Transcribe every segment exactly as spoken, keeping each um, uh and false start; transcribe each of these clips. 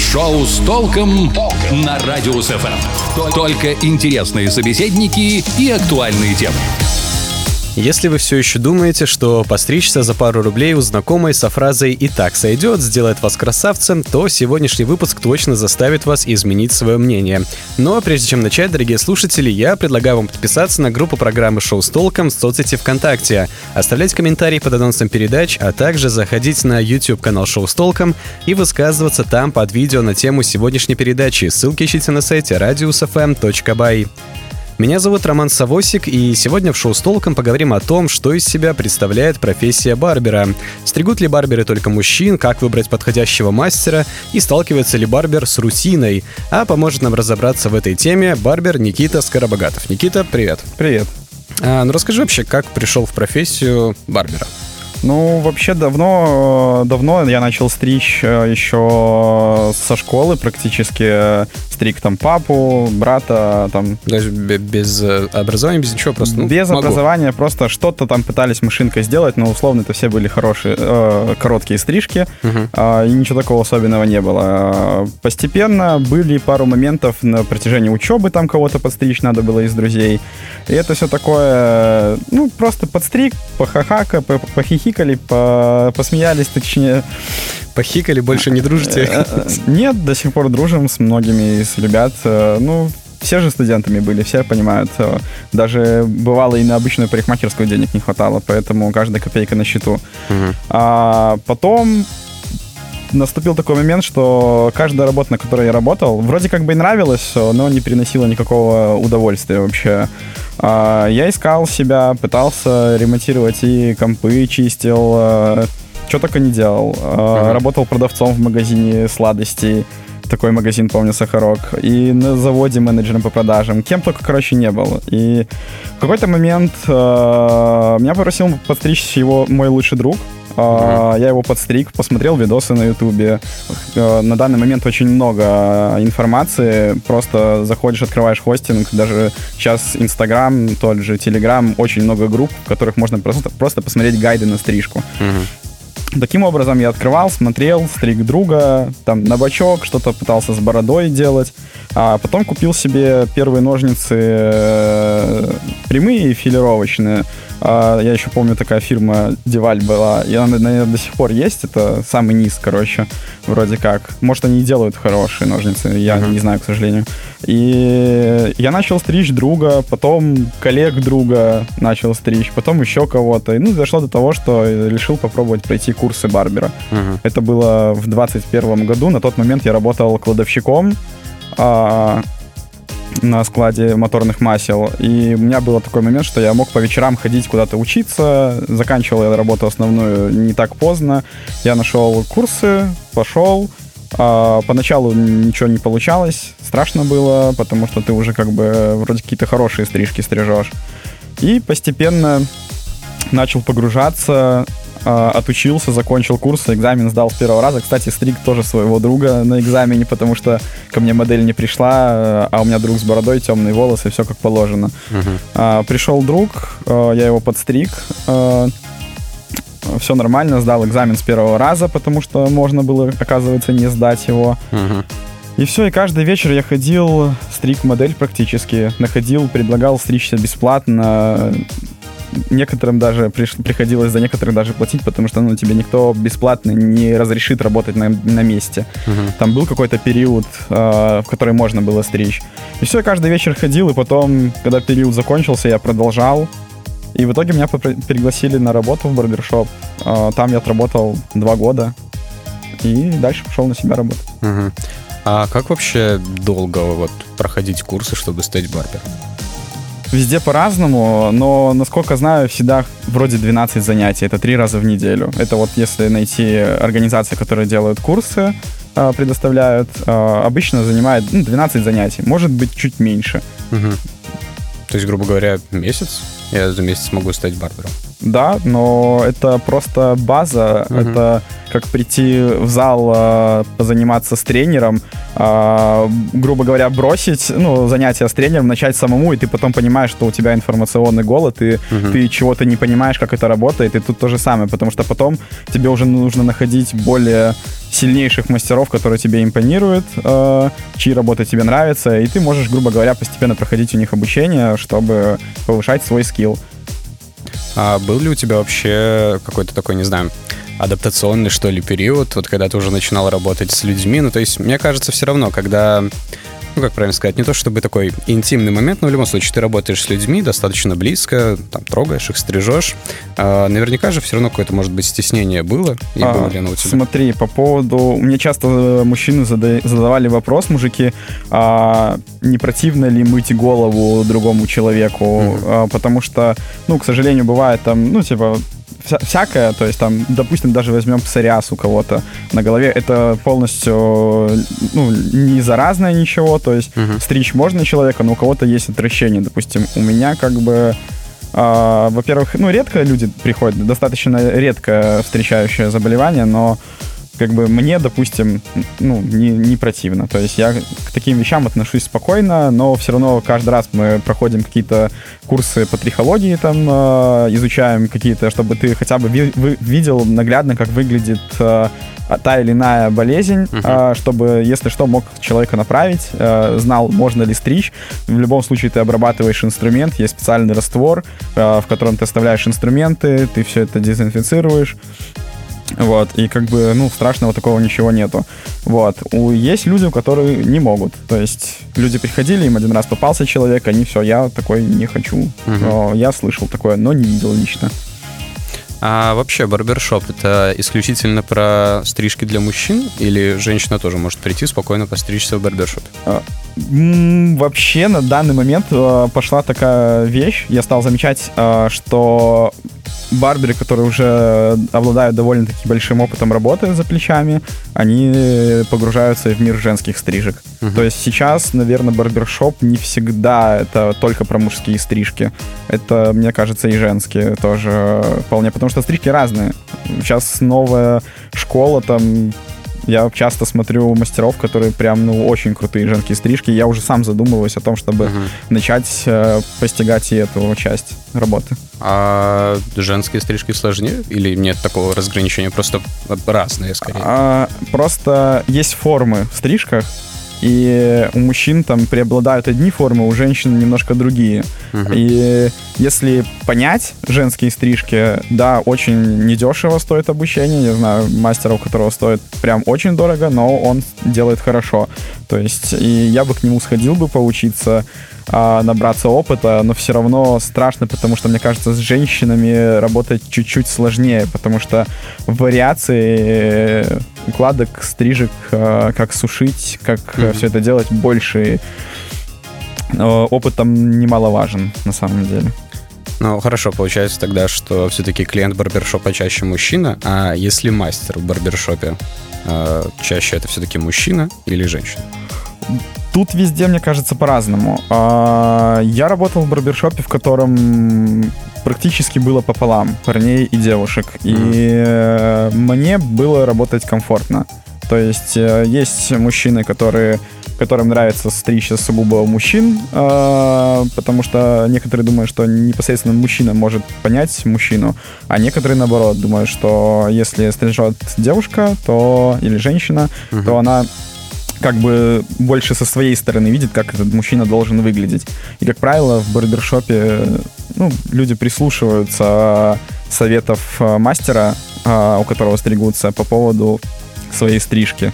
Шоу с толком на Радиус эф эм. Только интересные собеседники и актуальные темы. Если вы все еще думаете, что постричься за пару рублей у знакомой со фразой «и так сойдет» сделает вас красавцем, то сегодняшний выпуск точно заставит вас изменить свое мнение. Но прежде чем начать, дорогие слушатели, я предлагаю вам подписаться на группу программы «Шоу с толком» в соцсети ВКонтакте, оставлять комментарии под анонсом передач, а также заходить на YouTube-канал «Шоу с толком» и высказываться там под видео на тему сегодняшней передачи. Ссылки ищите на сайте радиус эф эм точка бай. Меня зовут Роман Савосик, и сегодня в «Шоу с толком» поговорим о том, что из себя представляет профессия барбера. Стригут ли барберы только мужчин, как выбрать подходящего мастера и сталкивается ли барбер с рутиной. А поможет нам разобраться в этой теме барбер Никита Скоробогатов. Никита, привет. Привет. А, ну расскажи вообще, как пришел в профессию барбера? Ну, вообще давно, давно я начал стричь еще со школы практически. Стриг там папу, брата. Там. Даже без образования, без ничего просто? Ну, без могу. образования, просто что-то там пытались машинкой сделать, но условно это все были хорошие, э, короткие стрижки, uh-huh. э, и ничего такого особенного не было. Постепенно были пару моментов на протяжении учебы, там кого-то подстричь надо было из друзей. И это все такое, ну, просто подстриг, похахака, похихикали, посмеялись, точнее. Похикали, больше не дружите? Нет, до сих пор дружим с многими из ребят. Ну, все же студентами были, все понимают. Даже бывало и на обычную парикмахерскую денег не хватало, поэтому каждая копейка на счету. Угу. А потом наступил такой момент, что каждая работа, на которой я работал, вроде как бы и нравилась, но не приносила никакого удовольствия вообще. Я искал себя, пытался ремонтировать и компы, чистил, что только не делал. Uh-huh. Работал продавцом в магазине сладостей. Такой магазин, помню, Сахарок. И на заводе менеджером по продажам. Кем только, короче, не был. И в какой-то момент э, меня попросил подстричь его мой лучший друг. Uh-huh. Я его подстриг, посмотрел видосы на Ютубе. На данный момент очень много информации. Просто заходишь, открываешь хостинг. Даже сейчас Инстаграм, тот же Телеграм. Очень много групп, в которых можно просто, просто посмотреть гайды на стрижку. Uh-huh. Таким образом я открывал, смотрел, стриг друга, там на бочок, что-то пытался с бородой делать. А потом купил себе первые ножницы прямые и филировочные. А я еще помню, такая фирма Деваль была, и она, наверное, до сих пор есть. Это самый низ, короче, вроде как. Может, они и делают хорошие ножницы, я uh-huh. не знаю, к сожалению. И я начал стричь друга, потом коллег друга начал стричь, потом еще кого-то. И ну, дошло до того, что решил попробовать пройти курсы барбера. Uh-huh. Это было в двадцать первом году. На тот момент я работал кладовщиком а, на складе моторных масел. И у меня был такой момент, что я мог по вечерам ходить куда-то учиться. Заканчивал я работу основную не так поздно. Я нашел курсы, пошел. А, поначалу ничего не получалось. Страшно было, потому что ты уже как бы вроде какие-то хорошие стрижки стрижешь. И постепенно начал погружаться, отучился, закончил курс, экзамен сдал с первого раза. Кстати, стриг тоже своего друга на экзамене, потому что ко мне модель не пришла, а у меня друг с бородой, темные волосы, все как положено. Uh-huh. Пришел друг, я его подстриг, все нормально, сдал экзамен с первого раза, потому что можно было, оказывается, не сдать его. Uh-huh. И все, и каждый вечер я ходил, стриг модель практически, находил, предлагал стричься бесплатно. Некоторым даже приш- приходилось за некоторых даже платить, потому что ну, тебе никто бесплатно не разрешит работать на, на месте. Uh-huh. Там был какой-то период, э, в который можно было стричь. И все, я каждый вечер ходил, и потом, когда период закончился, я продолжал. И в итоге меня попри- пригласили на работу в барбершоп. Э, там я отработал два года. И дальше пошел на себя работать. Uh-huh. А как вообще долго вот, проходить курсы, чтобы стать барбером? Везде по-разному, но, насколько знаю, всегда вроде двенадцать занятий. Это три раза в неделю. Это вот если найти организации, которые делают курсы, предоставляют, обычно занимает ну, двенадцать занятий. Может быть, чуть меньше. Угу. То есть, грубо говоря, месяц? Я за месяц могу стать барбером? да, но это просто база, угу. это как прийти в зал, э, позаниматься с тренером, э, грубо говоря, бросить, ну, занятия с тренером, начать самому, и ты потом понимаешь, что у тебя информационный голод, и угу. ты чего-то не понимаешь, как это работает, и тут то же самое, потому что потом тебе уже нужно находить более сильнейших мастеров, которые тебе импонируют, э, чьи работы тебе нравятся, и ты можешь, грубо говоря, постепенно проходить у них обучение, чтобы повышать свой скилл. А был ли у тебя вообще какой-то такой, не знаю, адаптационный, что ли, период, вот когда ты уже начинал работать с людьми? Ну, то есть, мне кажется, все равно, когда, ну, как правильно сказать, не то чтобы такой интимный момент, но в любом случае ты работаешь с людьми достаточно близко, там, трогаешь их, стрижешь. А, наверняка же все равно какое-то, может быть, стеснение было, и а, было ли оно у тебя? Смотри, по поводу... Мне часто мужчины зада... задавали вопрос, мужики, а не противно ли мыть голову другому человеку, mm-hmm. а, потому что, ну, к сожалению, бывает там, ну, типа... Вся, всякое, то есть там, допустим, даже возьмем псориаз у кого-то на голове, это полностью, ну, не заразное ничего, то есть uh-huh. стричь можно человека, но у кого-то есть отвращение, допустим, у меня как бы, э, во-первых, ну, редко люди приходят, достаточно редко встречающее заболевание, но как бы мне, допустим, ну, не, не противно. То есть я к таким вещам отношусь спокойно, но все равно каждый раз мы проходим какие-то курсы по трихологии, там, э, изучаем какие-то, чтобы ты хотя бы ви- вы- видел наглядно, как выглядит э, та или иная болезнь, uh-huh. э, чтобы, если что, мог человека направить, э, знал, можно ли стричь. В любом случае ты обрабатываешь инструмент, есть специальный раствор, э, в котором ты оставляешь инструменты, ты все это дезинфицируешь. Вот, и как бы, ну, страшного такого ничего нету. Вот, у, есть люди, которые не могут. То есть люди приходили, им один раз попался человек, они все, я такой не хочу. Угу. Но я слышал такое, но не видел лично. А вообще барбершоп — это исключительно про стрижки для мужчин? Или женщина тоже может прийти спокойно постричься в барбершопе? А, м- вообще на данный момент а, пошла такая вещь. Я стал замечать, а, что барберы, которые уже обладают довольно-таки большим опытом работы за плечами, они погружаются в мир женских стрижек. Uh-huh. То есть сейчас, наверное, барбершоп не всегда это только про мужские стрижки. Это, мне кажется, и женские тоже вполне, потому что стрижки разные. Сейчас новая школа, там, я часто смотрю мастеров, которые прям, ну, очень крутые женские стрижки. Я уже сам задумываюсь о том, чтобы uh-huh. начать э, постигать и эту часть работы. А женские стрижки сложнее? Или нет такого разграничения? Просто разные, скорее? А, просто есть формы в стрижках, и у мужчин там преобладают одни формы, у женщин немножко другие. Uh-huh. И если понять женские стрижки, да, очень недешево стоит обучение. Я знаю мастера, у которого стоит прям очень дорого, но он делает хорошо. То есть, и я бы к нему сходил бы поучиться, набраться опыта, но все равно страшно, потому что, мне кажется, с женщинами работать чуть-чуть сложнее, потому что вариации укладок, стрижек, как сушить, как mm-hmm. все это делать, больше. Опыт там немаловажен, на самом деле. Ну, хорошо, получается тогда, что все-таки клиент барбершопа чаще мужчина, а если мастер в барбершопе, чаще это все-таки мужчина или женщина? Тут везде, мне кажется, по-разному. Я работал в барбершопе, в котором практически было пополам парней и девушек. Mm-hmm. И мне было работать комфортно. То есть есть мужчины, которые, которым нравится стричься сугубо мужчин, потому что некоторые думают, что непосредственно мужчина может понять мужчину, а некоторые, наоборот, думают, что если стрижет девушка, то или женщина, mm-hmm. то она как бы больше со своей стороны видит, как этот мужчина должен выглядеть. И, как правило, в барбершопе, ну, люди прислушиваются советов мастера, у которого стригутся, по поводу своей стрижки.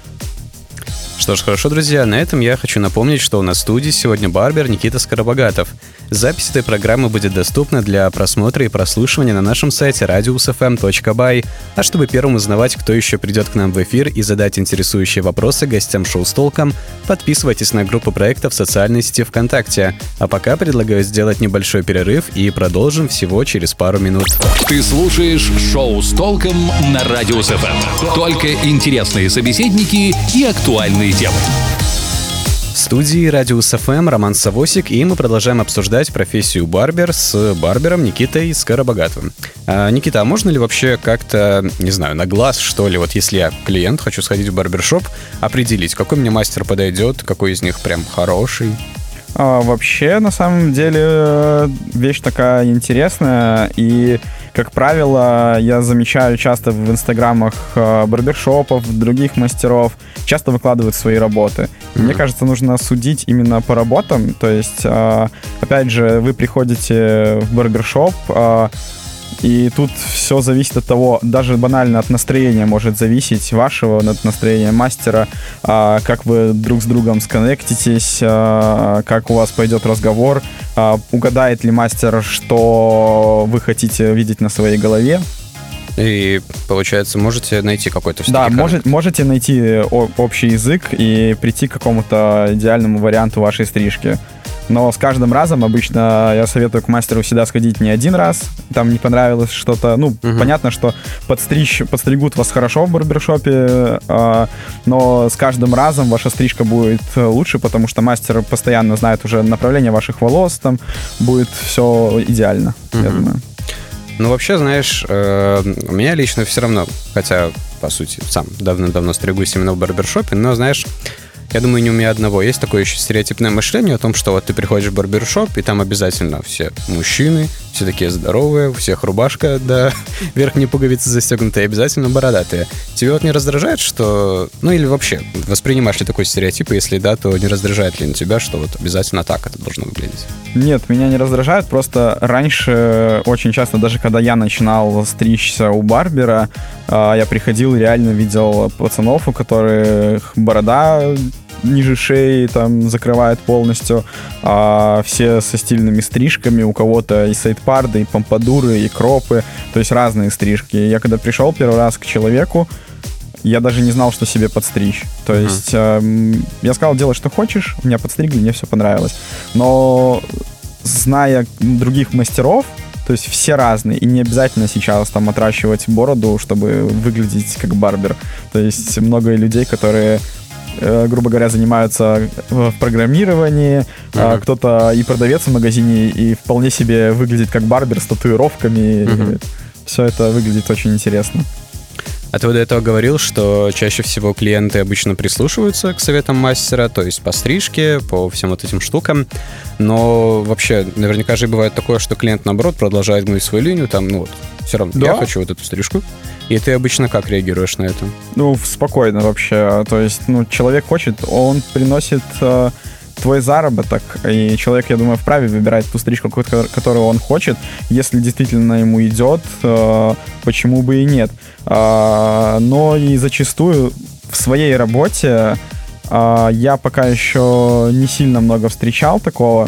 Что ж, хорошо, друзья, на этом я хочу напомнить, что у нас в студии сегодня барбер Никита Скоробогатов. Запись этой программы будет доступна для просмотра и прослушивания на нашем сайте радиус эф эм точка бай. А чтобы первым узнавать, кто еще придет к нам в эфир и задать интересующие вопросы гостям шоу с толком, подписывайтесь на группу проекта в социальной сети ВКонтакте. А пока предлагаю сделать небольшой перерыв и продолжим всего через пару минут. Ты слушаешь шоу с толком на радиус эф эм. Только интересные собеседники и актуальные темы. студии Радиус эф эм Роман Савосик, и мы продолжаем обсуждать профессию барбер с барбером Никитой Скоробогатовым. А, Никита, а можно ли вообще как-то, не знаю, на глаз, что ли, вот если я клиент, хочу сходить в барбершоп, определить, какой мне мастер подойдет, какой из них прям хороший? А, вообще, на самом деле, вещь такая интересная, и, как правило, я замечаю часто в инстаграмах барбершопов, других мастеров, часто выкладывают свои работы. Mm-hmm. Мне кажется, нужно судить именно по работам, то есть, опять же, вы приходите в барбершоп, и тут все зависит от того, даже банально от настроения может зависеть вашего, от настроения мастера, как вы друг с другом сконнектитесь, как у вас пойдет разговор, угадает ли мастер, что вы хотите видеть на своей голове. И, получается, можете найти какой-то все-таки Да, коннект. может, можете найти общий язык и прийти к какому-то идеальному варианту вашей стрижки. Но с каждым разом обычно я советую к мастеру всегда сходить не один раз, там не понравилось что-то. Ну, uh-huh. понятно, что подстричь, подстригут вас хорошо в барбершопе, э, но с каждым разом ваша стрижка будет лучше, потому что мастер постоянно знает уже направление ваших волос, там будет все идеально, uh-huh. я думаю. Ну, вообще, знаешь, э, у меня лично все равно, хотя, по сути, сам давно-давно стригусь именно в барбершопе, но, знаешь, я думаю, не у меня одного. Есть такое еще стереотипное мышление о том, что вот ты приходишь в барбершоп, и там обязательно все мужчины, все такие здоровые, у всех рубашка до верхней пуговицы застегнутая, обязательно бородатые. Тебе вот не раздражает, что... Ну или вообще, воспринимаешь ли такой стереотип, и если да, то не раздражает ли на тебя, что вот обязательно так это должно выглядеть? Нет, меня не раздражает, просто раньше очень часто, даже когда я начинал стричься у барбера, я приходил и реально видел пацанов, у которых борода ниже шеи там закрывает полностью, а все со стильными стрижками, у кого-то и сейдпарды, и помпадуры, и кропы, то есть разные стрижки. Я когда пришел первый раз к человеку, я даже не знал, что себе подстричь. То uh-huh. есть э, я сказал, делай, что хочешь, меня подстригли, мне все понравилось. Но зная других мастеров, то есть все разные, и не обязательно сейчас там отращивать бороду, чтобы выглядеть как барбер. То есть много людей, которые, грубо говоря, занимаются в программировании, uh-huh. кто-то и продавец в магазине, и вполне себе выглядит как барбер с татуировками. Uh-huh. Все это выглядит очень интересно. А ты вот до этого говорил, что чаще всего клиенты обычно прислушиваются к советам мастера, то есть по стрижке, по всем вот этим штукам, но вообще наверняка же бывает такое, что клиент, наоборот, продолжает гнуть свою линию, там, ну вот, все равно, да? Я хочу вот эту стрижку. И ты обычно как реагируешь на это? Ну, спокойно вообще. То есть, ну, человек хочет, он приносит э, твой заработок, и человек, я думаю, вправе выбирать ту стрижку, которую он хочет. Если действительно ему идет, э, почему бы и нет. Э, но и зачастую в своей работе э, я пока еще не сильно много встречал такого,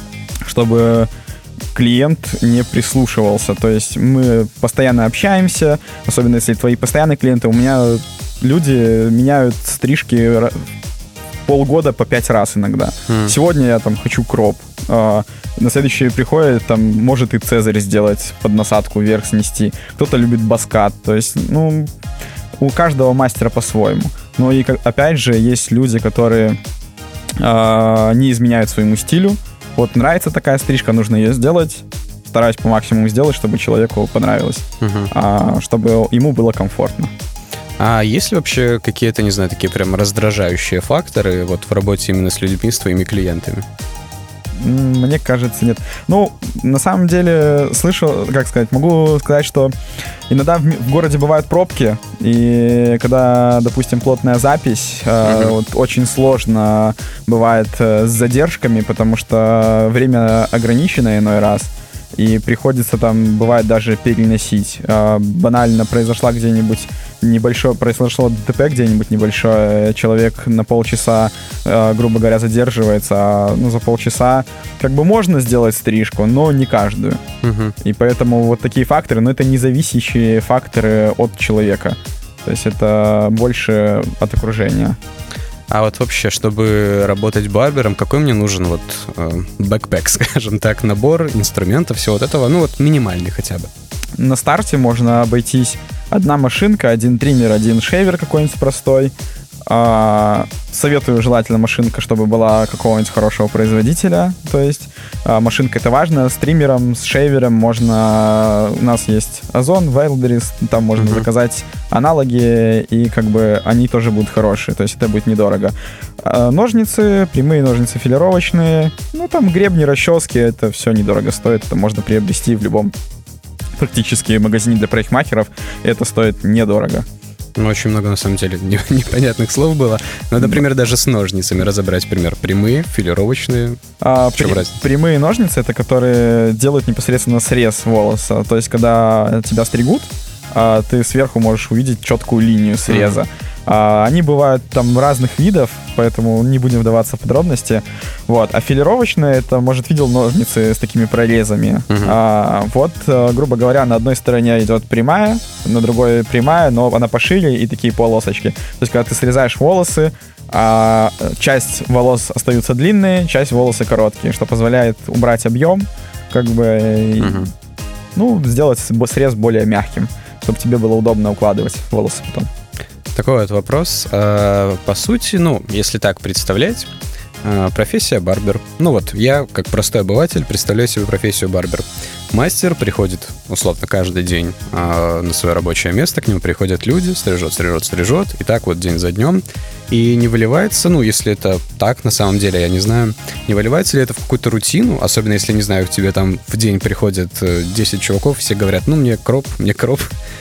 чтобы клиент не прислушивался. То есть мы постоянно общаемся, особенно если твои постоянные клиенты. У меня люди меняют стрижки полгода по пять раз иногда. Mm. Сегодня я там хочу кроп. А, на следующий приходит, там, может и цезарь сделать, под насадку вверх снести. Кто-то любит баскат. То есть, ну, у каждого мастера по-своему. Но и, опять же, есть люди, которые а, не изменяют своему стилю. Вот нравится такая стрижка, нужно ее сделать. Стараюсь по максимуму сделать, чтобы человеку понравилось, uh-huh. а, чтобы ему было комфортно. А есть ли вообще какие-то, не знаю, такие прям раздражающие факторы вот в работе именно с людьми, с твоими клиентами? Мне кажется, нет. Ну, на самом деле, слышал, как сказать, могу сказать, что иногда в, в городе бывают пробки, и когда, допустим, плотная запись, mm-hmm. э, вот, очень сложно бывает э, с задержками, потому что время ограничено иной раз, и приходится там, бывает, даже переносить. Э, банально произошла где-нибудь небольшое, произошло ДТП где-нибудь небольшое, человек на полчаса, э, грубо говоря, задерживается, а, ну, за полчаса как бы можно сделать стрижку, но не каждую. Uh-huh. И поэтому вот такие факторы, но это не зависящие факторы от человека. То есть это больше от окружения. А вот вообще, чтобы работать барбером, какой мне нужен вот э, бэкпэк, скажем так, набор инструментов, всего вот этого, ну вот минимальный хотя бы? На старте можно обойтись одна машинка, один триммер, один шейвер какой-нибудь простой, А, советую желательно машинка, чтобы была какого-нибудь хорошего производителя. То есть а, машинка — это важно. С триммером, с шейвером можно... У нас есть Озон, Wildberries, там можно uh-huh. заказать аналоги, и как бы они тоже будут хорошие. То есть это будет недорого. А, ножницы, прямые ножницы филировочные. Ну, там гребни, расчески, это все недорого стоит. Это можно приобрести в любом практически магазине для парикмахеров. И это стоит недорого. Ну, очень много, на самом деле, непонятных слов было. Но, например, даже с ножницами разобрать, например, прямые, филировочные. А, при, прямые ножницы — это которые делают непосредственно срез волоса. То есть, когда тебя стригут, а, ты сверху можешь увидеть четкую линию среза. Mm-hmm. А, они бывают там разных видов, поэтому не будем вдаваться в подробности. Вот. А филировочные — это, может, видел ножницы с такими прорезами. Uh-huh. А, вот, грубо говоря, на одной стороне идет прямая, на другой прямая, но она пошире, и такие полосочки. То есть, когда ты срезаешь волосы, а часть волос остаются длинные, часть волосы короткие, что позволяет убрать объем, как бы, uh-huh. и, ну, сделать срез более мягким, чтобы тебе было удобно укладывать волосы потом. Такой вот вопрос. По сути, ну, если так представлять, профессия барбер. Ну вот, я, как простой обыватель, представляю себе профессию барбер. Мастер приходит, условно, каждый день на свое рабочее место, к нему приходят люди, стрижет, стрижет, стрижет, и так вот день за днем. И не выливается, ну, если это так, на самом деле, я не знаю, не выливается ли это в какую-то рутину, особенно если, не знаю, к тебе там в день приходят десять чуваков, все говорят, ну, мне кроп, мне кроп.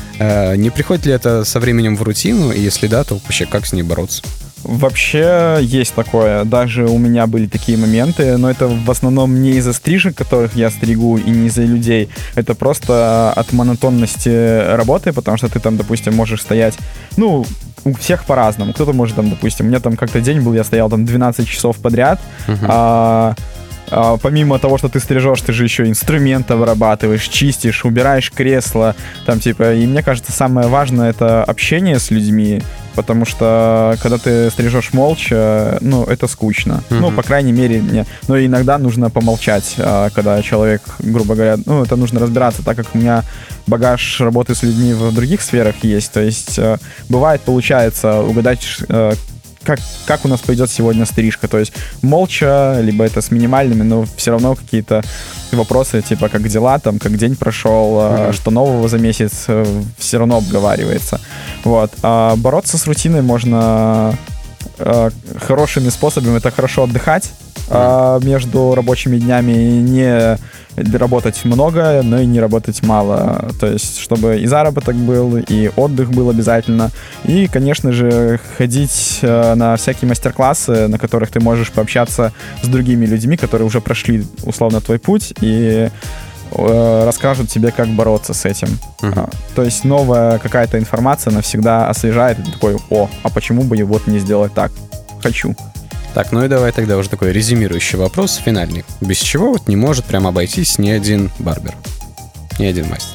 Не приходит ли это со временем в рутину? И если да, то вообще как с ней бороться? Вообще есть такое. Даже у меня были такие моменты, но это в основном не из-за стрижек, которых я стригу, и не из-за людей. Это просто от монотонности работы, потому что ты там, допустим, можешь стоять... Ну, у всех по-разному. Кто-то может там, допустим... У меня там как-то день был, я стоял там двенадцать часов подряд, uh-huh. а... А, помимо того, что ты стрижешь, ты же еще инструменты обрабатываешь, чистишь, убираешь кресло, там типа, и мне кажется, самое важное — это общение с людьми, потому что когда ты стрижешь молча, ну, это скучно. Mm-hmm. Ну, по крайней мере, мне. Но иногда нужно помолчать, когда человек, грубо говоря, ну, это нужно разбираться, так как у меня багаж работы с людьми в других сферах есть, то есть бывает, получается угадать, Как, как у нас пойдет сегодня стрижка. То есть молча, либо это с минимальными, но все равно какие-то вопросы, типа, как дела, там, как день прошел, mm-hmm. что нового за месяц, все равно обговаривается. Вот. А бороться с рутиной можно а, хорошими способами. Это хорошо отдыхать mm-hmm. а, между рабочими днями, не работать много, но и не работать мало. То есть, чтобы и заработок был, и отдых был обязательно. И, конечно же, ходить на всякие мастер-классы, на которых ты можешь пообщаться с другими людьми, которые уже прошли, условно, твой путь, и э, расскажут тебе, как бороться с этим. Uh-huh. То есть, новая какая-то информация навсегда освежает, и ты такой: о, а почему бы вот не сделать так? Хочу. Так, ну и давай тогда уже такой резюмирующий вопрос, финальный. Без чего вот не может прям обойтись ни один барбер, ни один мастер?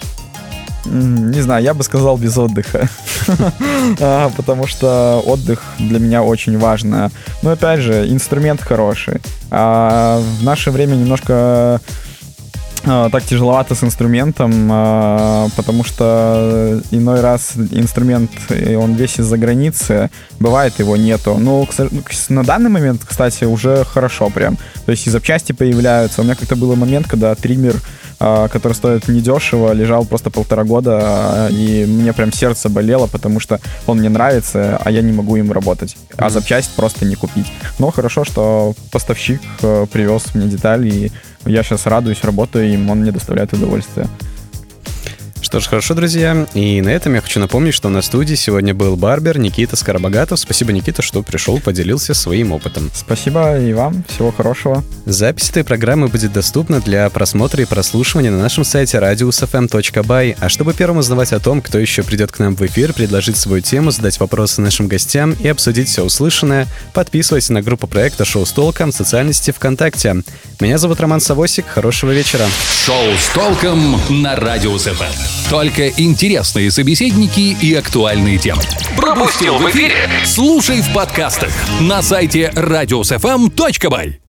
Не знаю, я бы сказал без отдыха. Потому что отдых для меня очень важно. Но опять же, инструмент хороший. А в наше время немножко так тяжеловато с инструментом, потому что иной раз инструмент, он весь из-за границы, бывает его нету. Но на данный момент, кстати, уже хорошо прям. То есть и запчасти появляются. У меня как-то был момент, когда триммер, который стоит недешево, лежал просто полтора года, и мне прям сердце болело, потому что он мне нравится, а я не могу им работать. А запчасть просто не купить. Но хорошо, что поставщик привез мне детали, и я сейчас радуюсь, работаю им, он мне доставляет удовольствие. Что ж, хорошо, друзья. И на этом я хочу напомнить, что на студии сегодня был барбер Никита Скоробогатов. Спасибо, Никита, что пришел, поделился своим опытом. Спасибо и вам. Всего хорошего. Запись этой программы будет доступна для просмотра и прослушивания на нашем сайте радиус эф эм точка бай. А чтобы первым узнавать о том, кто еще придет к нам в эфир, предложить свою тему, задать вопросы нашим гостям и обсудить все услышанное, подписывайся на группу проекта «Шоу с толком» в социальной сети ВКонтакте. Меня зовут Роман Савосик. Хорошего вечера. Шоу с толком на радиус эф эм. Только интересные собеседники и актуальные темы. Пропустил в эфире? Слушай в подкастах на сайте радиус эф эм точка бай.